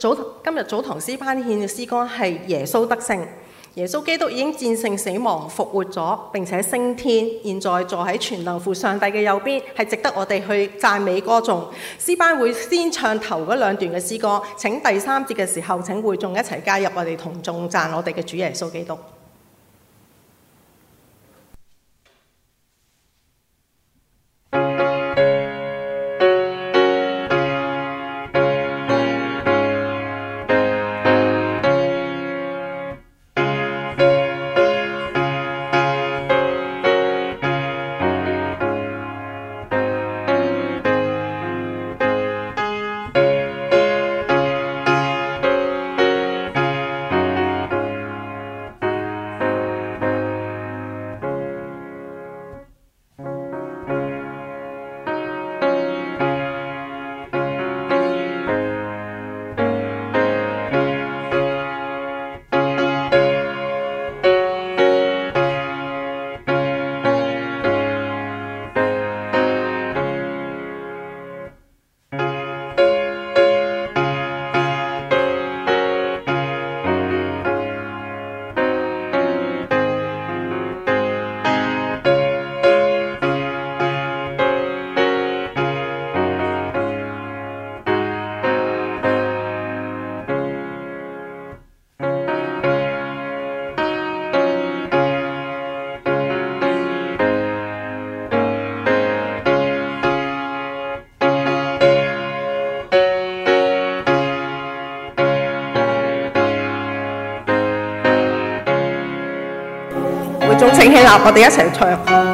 今日早堂詩班獻嘅詩歌係耶穌得勝。耶穌基督已經戰勝死亡，復活咗，並且升天，現在坐喺全能父上帝嘅右邊，係值得我哋去讚美歌頌。詩班會先唱頭嗰兩段嘅詩歌，請第三節嘅時候，請會眾一齊加入我哋同眾讚我哋嘅主耶穌基督。請起立，我哋一齊唱。